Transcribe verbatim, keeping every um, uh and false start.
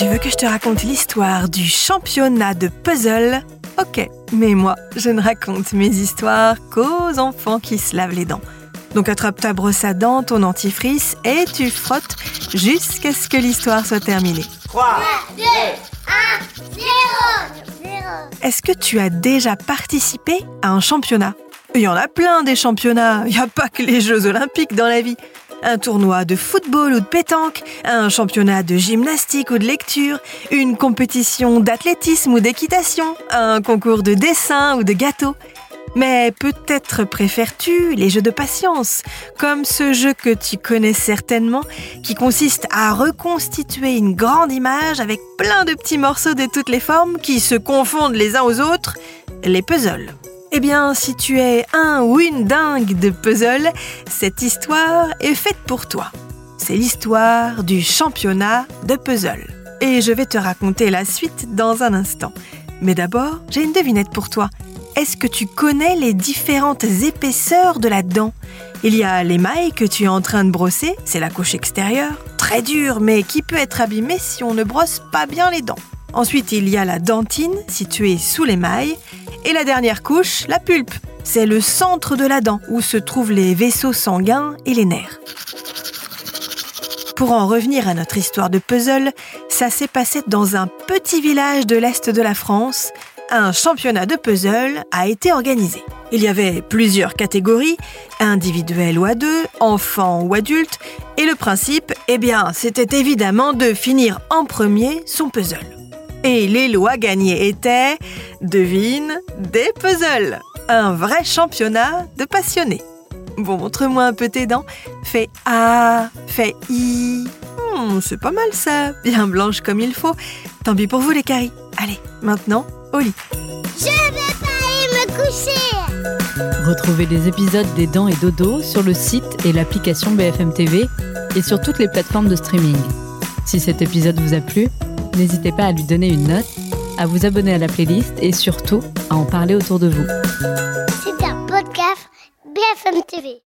Tu veux que je te raconte l'histoire du championnat de puzzle ? Ok, mais moi, je ne raconte mes histoires qu'aux enfants qui se lavent les dents. Donc attrape ta brosse à dents, ton dentifrice et tu frottes jusqu'à ce que l'histoire soit terminée. trois, deux, un, zéro. Est-ce que tu as déjà participé à un championnat ? Il y en a plein des championnats, il n'y a pas que les Jeux Olympiques dans la vie. Un tournoi de football ou de pétanque, un championnat de gymnastique ou de lecture, une compétition d'athlétisme ou d'équitation, un concours de dessin ou de gâteau. Mais peut-être préfères-tu les jeux de patience, comme ce jeu que tu connais certainement, qui consiste à reconstituer une grande image avec plein de petits morceaux de toutes les formes qui se confondent les uns aux autres, les puzzles. Eh bien, si tu es un ou une dingue de puzzle, cette histoire est faite pour toi. C'est l'histoire du championnat de puzzle. Et je vais te raconter la suite dans un instant. Mais d'abord, j'ai une devinette pour toi. Est-ce que tu connais les différentes épaisseurs de la dent ? Il y a l'émail que tu es en train de brosser, c'est la couche extérieure, très dure mais qui peut être abîmée si on ne brosse pas bien les dents. Ensuite, il y a la dentine située sous l'émail. Et la dernière couche, la pulpe. C'est le centre de la dent où se trouvent les vaisseaux sanguins et les nerfs. Pour en revenir à notre histoire de puzzle, ça s'est passé dans un petit village de l'Est de la France. Un championnat de puzzle a été organisé. Il y avait plusieurs catégories, individuelles ou à deux, enfants ou adultes. Et le principe, eh bien, c'était évidemment de finir en premier son puzzle. Et les lots à gagner étaient, devine, des puzzles. Un vrai championnat de passionnés. Bon, montre-moi un peu tes dents. Fais A, fais I. Hmm, c'est pas mal ça, bien blanche comme il faut. Tant pis pour vous les caries. Allez, maintenant, au lit. Je vais pas aller me coucher. Retrouvez les épisodes des Dents et Dodo sur le site et l'application B F M T V et sur toutes les plateformes de streaming. Si cet épisode vous a plu, n'hésitez pas à lui donner une note, à vous abonner à la playlist et surtout à en parler autour de vous. C'est un podcast B F M T V.